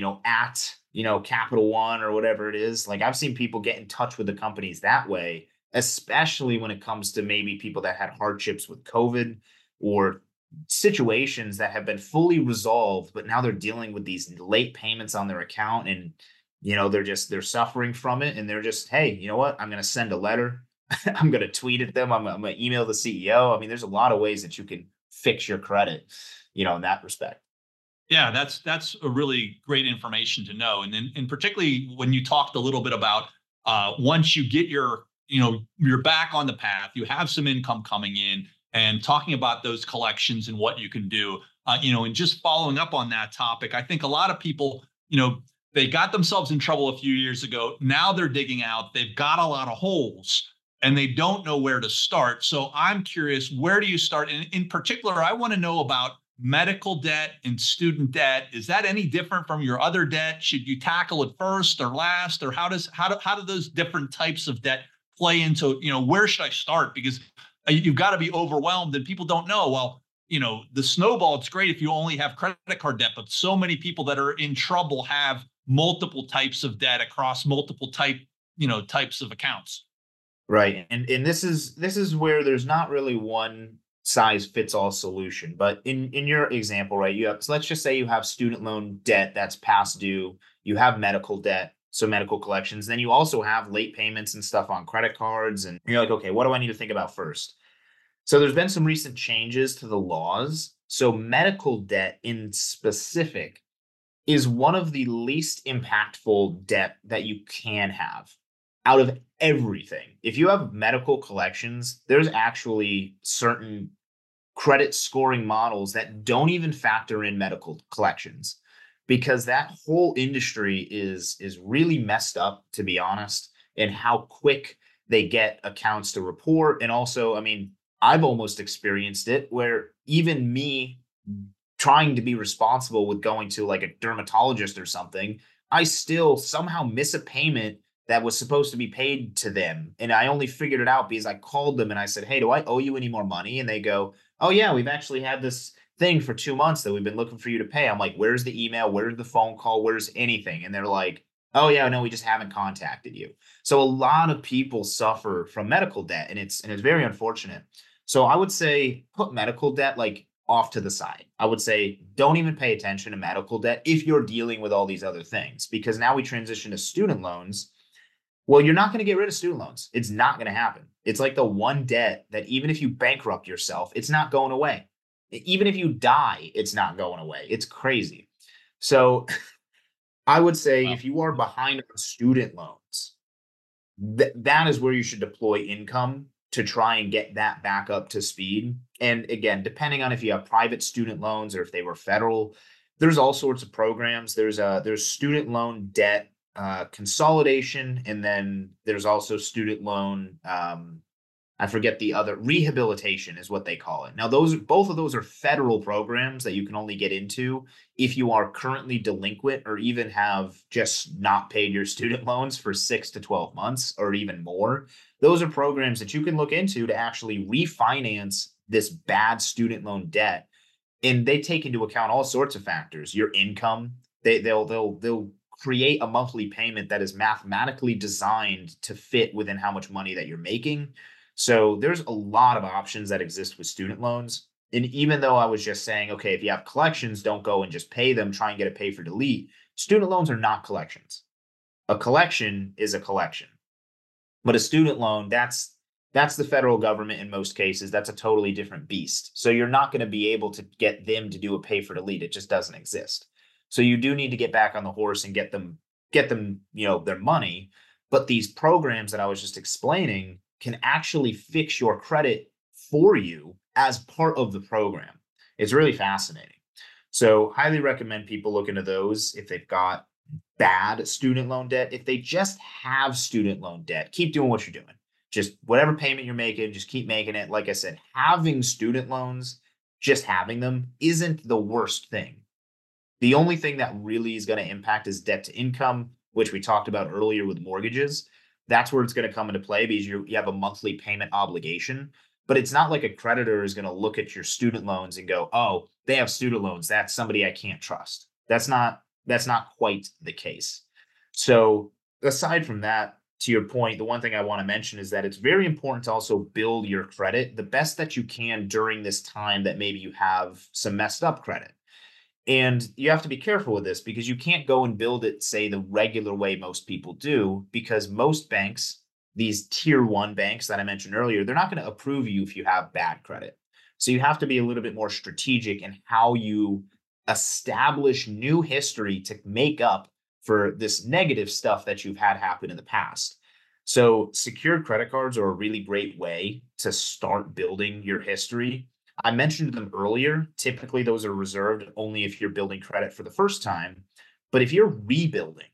at, Capital One or whatever it is. Like I've seen people get in touch with the companies that way, especially when it comes to maybe people that had hardships with COVID or situations that have been fully resolved, but now they're dealing with these late payments on their account and, they're suffering from it. And they're just, hey, you know what? I'm going to send a letter. I'm going to tweet at them. I'm going to email the CEO. I mean, there's a lot of ways that you can fix your credit, in that respect. Yeah, that's a really great information to know. And then, and particularly when you talked a little bit about once you get you're back on the path, you have some income coming in, and talking about those collections and what you can do, and just following up on that topic, I think a lot of people, they got themselves in trouble a few years ago. Now they're digging out. They've got a lot of holes and they don't know where to start. So I'm curious, where do you start? And in particular, I want to know about medical debt and student debt. Is that any different from your other debt? Should you tackle it first or last, or how do those different types of debt play into, where should I start? Because you've got to be overwhelmed and people don't know. Well, the snowball, it's great if you only have credit card debt, but so many people that are in trouble have multiple types of debt across multiple types of accounts. Right. And this is where there's not really one size fits all solution. But in your example, right, so let's just say you have student loan debt that's past due, you have medical debt, so medical collections, then you also have late payments and stuff on credit cards. And you're like, okay, what do I need to think about first? So there's been some recent changes to the laws. So medical debt in specific is one of the least impactful debt that you can have out of everything. If you have medical collections, there's actually certain credit scoring models that don't even factor in medical collections, because that whole industry is really messed up, to be honest, and how quick they get accounts to report. And also, I mean, I've almost experienced it where even me trying to be responsible with going to like a dermatologist or something, I still somehow miss a payment that was supposed to be paid to them. And I only figured it out because I called them and I said, hey, do I owe you any more money? And they go, oh yeah, we've actually had this thing for 2 months that we've been looking for you to pay. I'm like, where's the email? Where's the phone call? Where's anything? And they're like, oh yeah, no, we just haven't contacted you. So a lot of people suffer from medical debt, and it's very unfortunate. So I would say put medical debt like off to the side. I would say don't even pay attention to medical debt if you're dealing with all these other things, because now we transition to student loans. Well, you're not going to get rid of student loans. It's not going to happen. It's like the one debt that even if you bankrupt yourself, it's not going away. Even if you die, it's not going away. It's crazy. So I would say if you are behind on student loans, that is where you should deploy income to try and get that back up to speed. And again, depending on if you have private student loans or if they were federal, there's all sorts of programs. There's student loan debt consolidation, and then there's also student loan. I forget the other, rehabilitation is what they call it. Now, both of those are federal programs that you can only get into if you are currently delinquent or even have just not paid your student loans for 6 to 12 months or even more. Those are programs that you can look into to actually refinance this bad student loan debt. And they take into account all sorts of factors, your income. They'll create a monthly payment that is mathematically designed to fit within how much money that you're making. So there's a lot of options that exist with student loans. And even though I was just saying, okay, if you have collections, don't go and just pay them, try and get a pay for delete. Student loans are not collections. A collection is a collection. But a student loan, that's the federal government in most cases. That's a totally different beast. So you're not going to be able to get them to do a pay for delete. It just doesn't exist. So you do need to get back on the horse and get them, their money. But these programs that I was just explaining can actually fix your credit for you as part of the program. It's really fascinating. So, highly recommend people look into those if they've got bad student loan debt. If they just have student loan debt, keep doing what you're doing. Just whatever payment you're making, just keep making it. Like I said, having student loans, just having them isn't the worst thing. The only thing that really is going to impact is debt to income, which we talked about earlier with mortgages. That's where it's going to come into play because you have a monthly payment obligation. But it's not like a creditor is going to look at your student loans and go, "Oh, they have student loans. That's somebody I can't trust." That's not quite the case. So aside from that, to your point, the one thing I want to mention is that it's very important to also build your credit the best that you can during this time that maybe you have some messed up credit. And you have to be careful with this because you can't go and build it, say, the regular way most people do, because most banks, these tier one banks that I mentioned earlier, they're not going to approve you if you have bad credit. So you have to be a little bit more strategic in how you establish new history to make up for this negative stuff that you've had happen in the past. So secured credit cards are a really great way to start building your history. I mentioned them earlier. Typically, those are reserved only if you're building credit for the first time. But if you're rebuilding,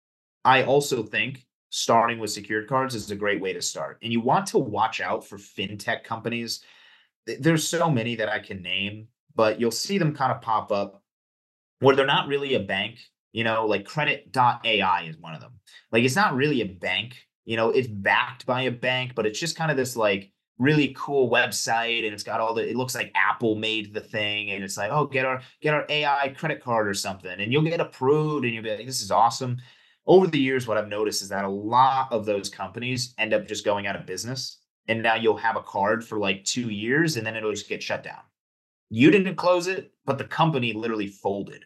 I also think starting with secured cards is a great way to start. And you want to watch out for fintech companies. There's so many that I can name, but you'll see them kind of pop up where they're not really a bank, like credit.ai is one of them. Like it's not really a bank, it's backed by a bank, but it's just kind of this like really cool website and it's got it looks like Apple made the thing and it's like, oh, get our AI credit card or something and you'll get approved and you'll be like, this is awesome. Over the years, what I've noticed is that a lot of those companies end up just going out of business. And now you'll have a card for like 2 years and then it'll just get shut down. You didn't close it, but the company literally folded.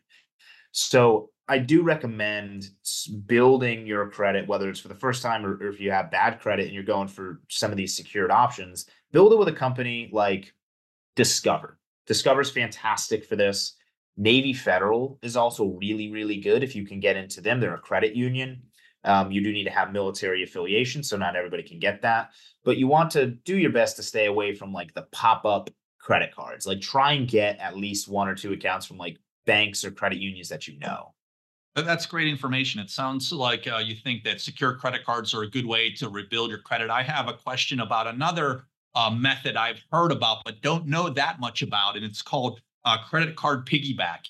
So I do recommend building your credit, whether it's for the first time or if you have bad credit and you're going for some of these secured options, build it with a company like Discover. Discover is fantastic for this. Navy Federal is also really, really good if you can get into them. They're a credit union. You do need to have military affiliation, so not everybody can get that. But you want to do your best to stay away from like the pop-up credit cards. Like try and get at least 1 or 2 accounts from like banks or credit unions that you know. That's great information. It sounds like you think that secure credit cards are a good way to rebuild your credit. I have a question about another method I've heard about, but don't know that much about, and it's called credit card piggybacking.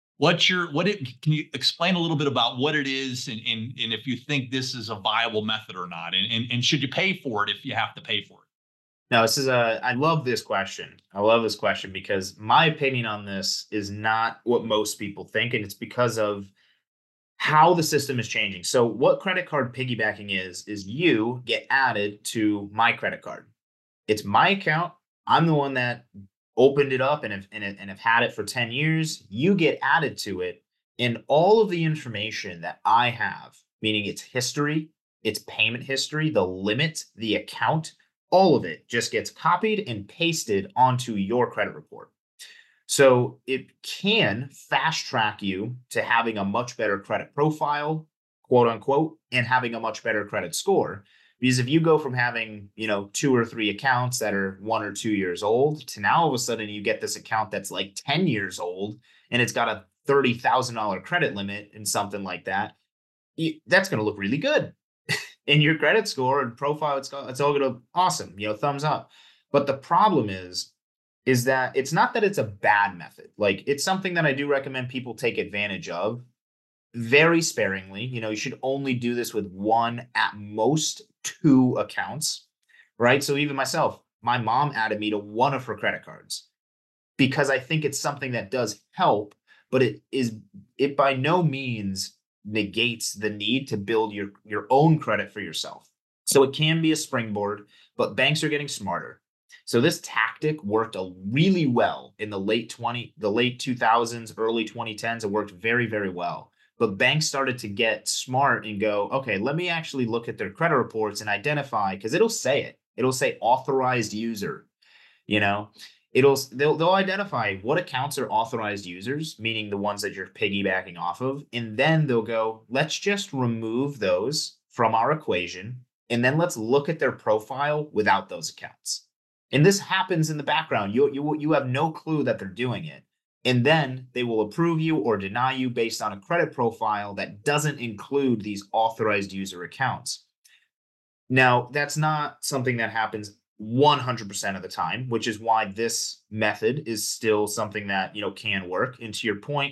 Can you explain a little bit about what it is and if you think this is a viable method or not? And should you pay for it if you have to pay for it? No, I love this question. I love this question because my opinion on this is not what most people think. And it's because of how the system is changing. So what credit card piggybacking is you get added to my credit card. It's my account. I'm the one that opened it up and have had it for 10 years. You get added to it. And all of the information that I have, meaning its history, its payment history, the limit, the account, all of it just gets copied and pasted onto your credit report. So it can fast track you to having a much better credit profile, quote unquote, and having a much better credit score. Because if you go from having, 2 or 3 accounts that are 1 or 2 years old to now all of a sudden you get this account that's like 10 years old and it's got a $30,000 credit limit and something like that, that's going to look really good. In your credit score and profile, it's all going to awesome, thumbs up. But the problem is that it's not that it's a bad method. Like it's something that I do recommend people take advantage of very sparingly. You should only do this with 1 at most 2 accounts, right? So even myself, my mom added me to 1 of her credit cards because I think it's something that does help, but it by no means negates the need to build your own credit for yourself. So it can be a springboard, but banks are getting smarter. So this tactic worked really well in the late 2000s, early 2010s. It worked very, very well. But banks started to get smart and go, okay, let me actually look at their credit reports and identify, because it'll say authorized user. They'll identify what accounts are authorized users, meaning the ones that you're piggybacking off of. And then they'll go, let's just remove those from our equation, and then let's look at their profile without those accounts. And this happens in the background. You have no clue that they're doing it. And then they will approve you or deny you based on a credit profile that doesn't include these authorized user accounts. Now, that's not something that happens 100% of the time, which is why this method is still something that, can work. And to your point,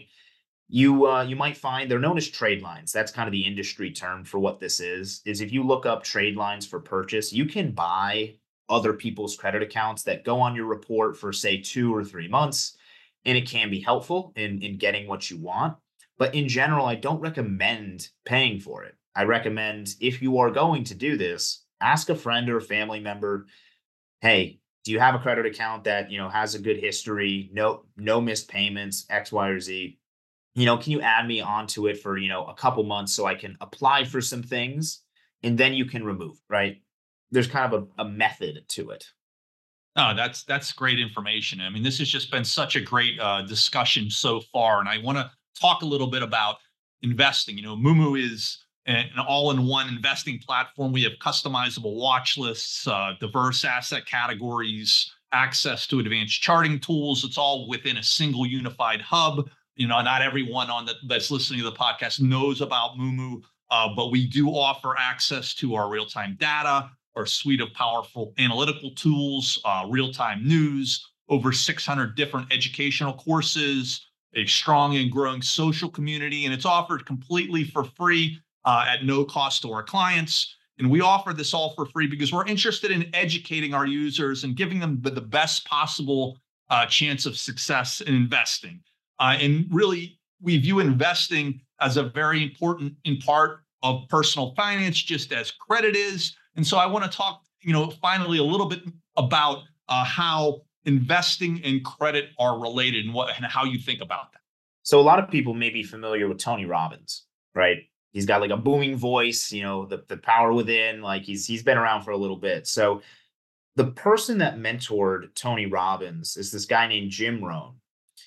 you might find they're known as trade lines. That's kind of the industry term for what this is if you look up trade lines for purchase, you can buy other people's credit accounts that go on your report for say 2 or 3 months, and it can be helpful in getting what you want. But in general, I don't recommend paying for it. I recommend, if you are going to do this, ask a friend or a family member, hey, do you have a credit account that, has a good history, no missed payments, X, Y, or Z? Can you add me onto it for, a couple months so I can apply for some things, and then you can remove, right? There's kind of a method to it. Oh, that's great information. I mean, this has just been such a great discussion so far, and I want to talk a little bit about investing. Moomoo is an all-in-one investing platform. We have customizable watch lists, diverse asset categories, access to advanced charting tools. It's all within a single unified hub. Not everyone that's listening to the podcast knows about Moomoo, but we do offer access to our real-time data, our suite of powerful analytical tools, real-time news, over 600 different educational courses, a strong and growing social community, and it's offered completely for free at no cost to our clients. And we offer this all for free because we're interested in educating our users and giving them the best possible chance of success in investing. And really, we view investing as a very important part of personal finance, just as credit is. And so I want to talk, finally a little bit about how investing and credit are related and how you think about that. So a lot of people may be familiar with Tony Robbins, right? He's got like a booming voice, the power within, like he's been around for a little bit. So the person that mentored Tony Robbins is this guy named Jim Rohn.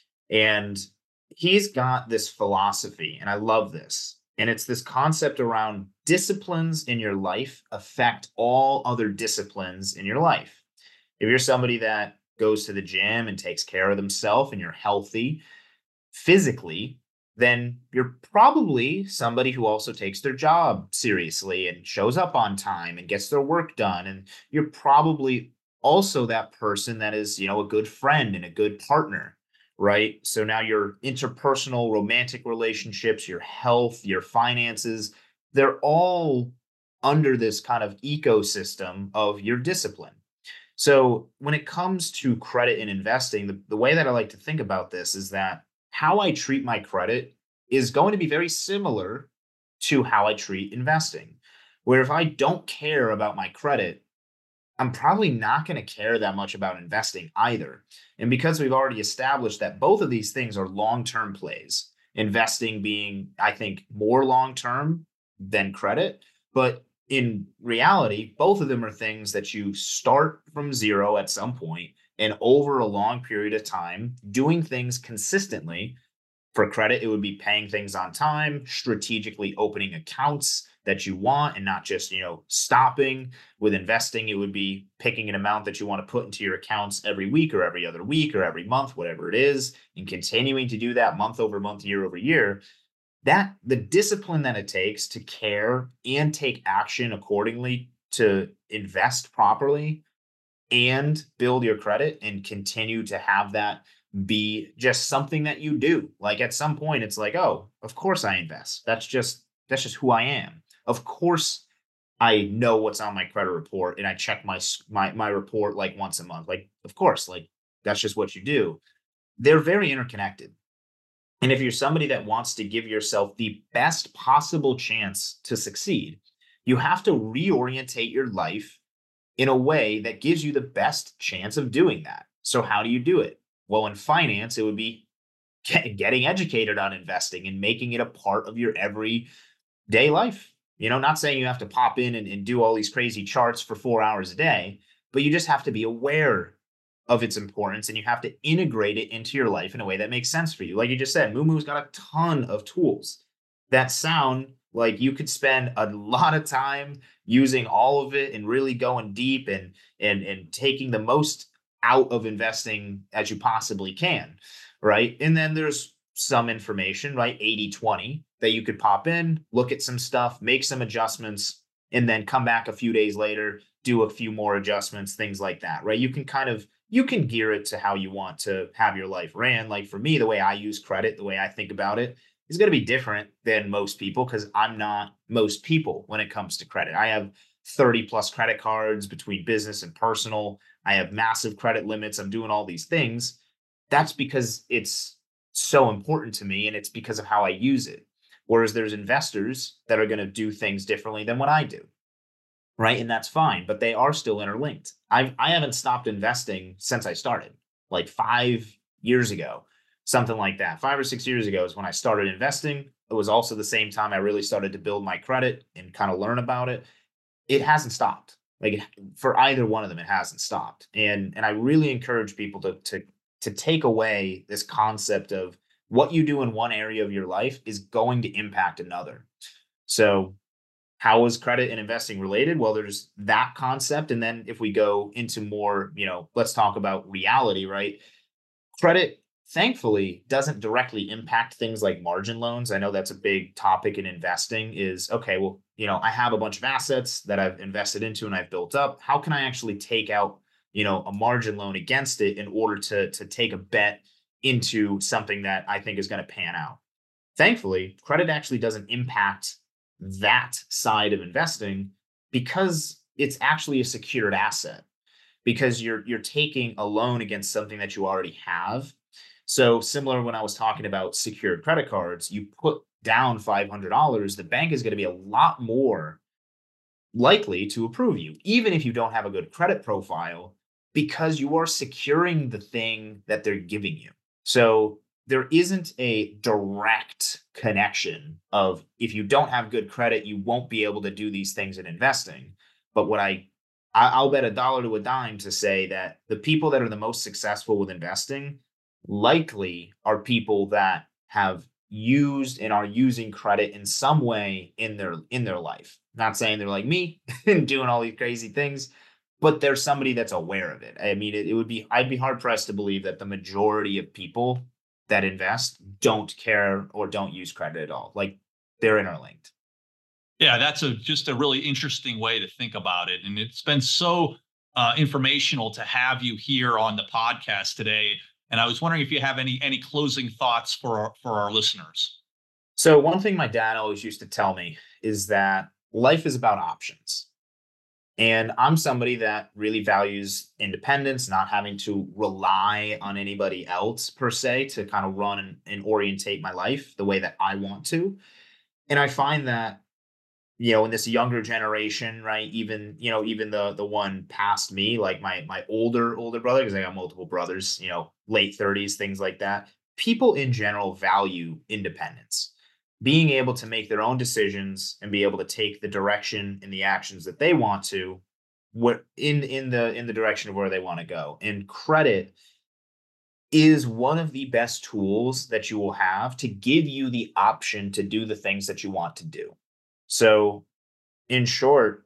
And he's got this philosophy, and I love this. And it's this concept around disciplines in your life affect all other disciplines in your life. If you're somebody that goes to the gym and takes care of themselves and you're healthy physically, then you're probably somebody who also takes their job seriously and shows up on time and gets their work done. And you're probably also that person that is, a good friend and a good partner, right? So now your interpersonal romantic relationships, your health, your finances, they're all under this kind of ecosystem of your discipline. So when it comes to credit and investing, the way that I like to think about this is that how I treat my credit is going to be very similar to how I treat investing. Where if I don't care about my credit, I'm probably not going to care that much about investing either. And because we've already established that both of these things are long-term plays, investing being, I think, more long-term than credit, but in reality, both of them are things that you start from zero at some point and over a long period of time, doing things consistently. For credit, it would be paying things on time, strategically opening accounts that you want and not just, stopping. With investing, it would be picking an amount that you want to put into your accounts every week or every other week or every month, whatever it is, and continuing to do that month over month, year over year. That the discipline that it takes to care and take action accordingly to invest properly and build your credit and continue to have that be just something that you do. Like at some point, it's like, oh, of course I invest. That's just who I am. Of course, I know what's on my credit report and I check my report like once a month. Like, of course, like that's just what you do. They're very interconnected. And if you're somebody that wants to give yourself the best possible chance to succeed, you have to reorientate your life in a way that gives you the best chance of doing that. So how do you do it? Well, in finance, it would be getting educated on investing and making it a part of your everyday life. Not saying you have to pop in and do all these crazy charts for 4 hours a day, but you just have to be aware of its importance and you have to integrate it into your life in a way that makes sense for you. Like you just said, Moomoo's got a ton of tools that sound Like you could spend a lot of time using all of it and really going deep and taking the most out of investing as you possibly can, right? And then there's some information, right? 80/20 that you could pop in, look at some stuff, make some adjustments, and then come back a few days later, do a few more adjustments, things like that, right? You can gear it to how you want to have your life ran. Like for me, the way I use credit, the way I think about it is going to be different than most people because I'm not most people when it comes to credit. I have 30 plus credit cards between business and personal. I have massive credit limits. I'm doing all these things. That's because it's so important to me and it's because of how I use it. Whereas there's investors that are going to do things differently than what I do, right? And that's fine, but they are still interlinked. I haven't stopped investing since I started, like 5 years ago, something like that. 5 or 6 years ago is when I started investing. It was also the same time I really started to build my credit and kind of learn about it. It hasn't stopped. Like for either one of them, it hasn't stopped. And I really encourage people to take away this concept of what you do in one area of your life is going to impact another. So how is credit and investing related? Well, there's that concept. And then if we go into more, let's talk about reality, right? Credit, thankfully, doesn't directly impact things like margin loans. I know that's a big topic in investing is, okay, well, I have a bunch of assets that I've invested into and I've built up. How can I actually take out, a margin loan against it in order to take a bet into something that I think is going to pan out? Thankfully, credit actually doesn't impact that side of investing because it's actually a secured asset because you're taking a loan against something that you already have. So similar when I was talking about secured credit cards, you put down $500, the bank is going to be a lot more likely to approve you, even if you don't have a good credit profile, because you are securing the thing that they're giving you. So there isn't a direct connection of if you don't have good credit, you won't be able to do these things in investing. But what I'll bet a dollar to a dime to say that the people that are the most successful with investing likely are people that have used and are using credit in some way in their life. Not saying they're like me and doing all these crazy things, but there's somebody that's aware of it. I mean, I'd be hard pressed to believe that the majority of people that invest don't care or don't use credit at all. Like they're interlinked. Yeah, that's just a really interesting way to think about it. And it's been so informational to have you here on the podcast today. And I was wondering if you have any closing thoughts for our listeners. So one thing my dad always used to tell me is that life is about options. And I'm somebody that really values independence, not having to rely on anybody else per se to kind of run and orientate my life the way that I want to. And I find that, in this younger generation, right? Even the one past me, like my older brother, because I got multiple brothers, late 30s, things like that. People in general value independence, being able to make their own decisions and be able to take the direction and the actions that they want to, what in the direction of where they want to go. And credit is one of the best tools that you will have to give you the option to do the things that you want to do. So, in short,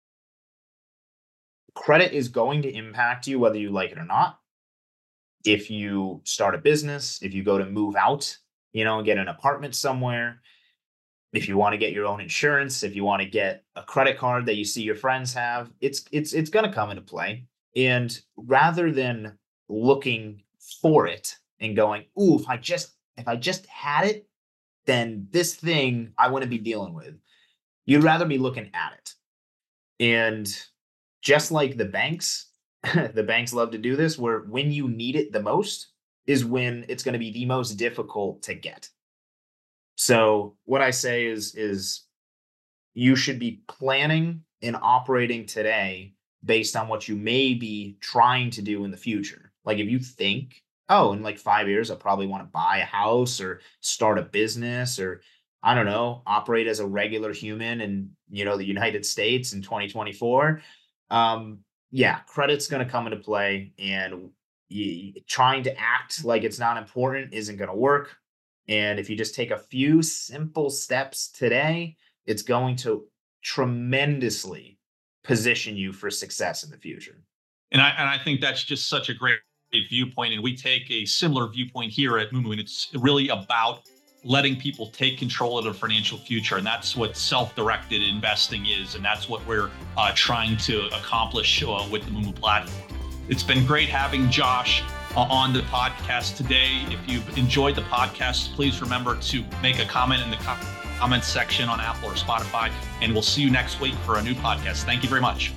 credit is going to impact you whether you like it or not. If you start a business, if you go to move out, and get an apartment somewhere, if you want to get your own insurance, if you want to get a credit card that you see your friends have, it's going to come into play. And rather than looking for it and going, "Ooh, if I just had it, then this thing I wouldn't be dealing with." You'd rather be looking at it. And just like the banks, the banks love to do this, where when you need it the most is when it's going to be the most difficult to get. So what I say is you should be planning and operating today based on what you may be trying to do in the future. Like if you think, oh, in like 5 years, I probably want to buy a house or start a business or I don't know, operate as a regular human in, the United States in 2024. Yeah, credit's going to come into play and trying to act like it's not important isn't going to work. And if you just take a few simple steps today, it's going to tremendously position you for success in the future. And I think that's just such a great viewpoint. And we take a similar viewpoint here at Moomoo. And it's really about letting people take control of their financial future. And that's what self-directed investing is. And that's what we're trying to accomplish with the Moomoo platform. It's been great having Josh on the podcast today. If you've enjoyed the podcast, please remember to make a comment in the comments section on Apple or Spotify. And we'll see you next week for a new podcast. Thank you very much.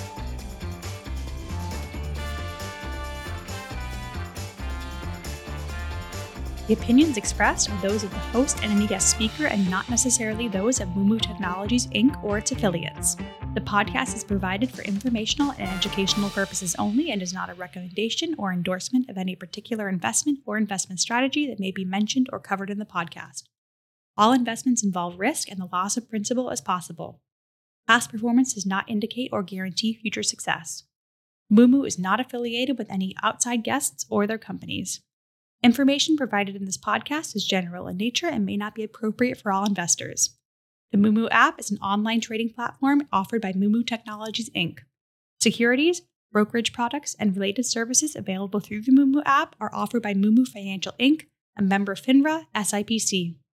The opinions expressed are those of the host and any guest speaker and not necessarily those of Moomoo Technologies, Inc. or its affiliates. The podcast is provided for informational and educational purposes only and is not a recommendation or endorsement of any particular investment or investment strategy that may be mentioned or covered in the podcast. All investments involve risk and the loss of principal as possible. Past performance does not indicate or guarantee future success. Moomoo is not affiliated with any outside guests or their companies. Information provided in this podcast is general in nature and may not be appropriate for all investors. The Moomoo app is an online trading platform offered by Moomoo Technologies, Inc. Securities, brokerage products, and related services available through the Moomoo app are offered by Moomoo Financial, Inc., a member of FINRA SIPC.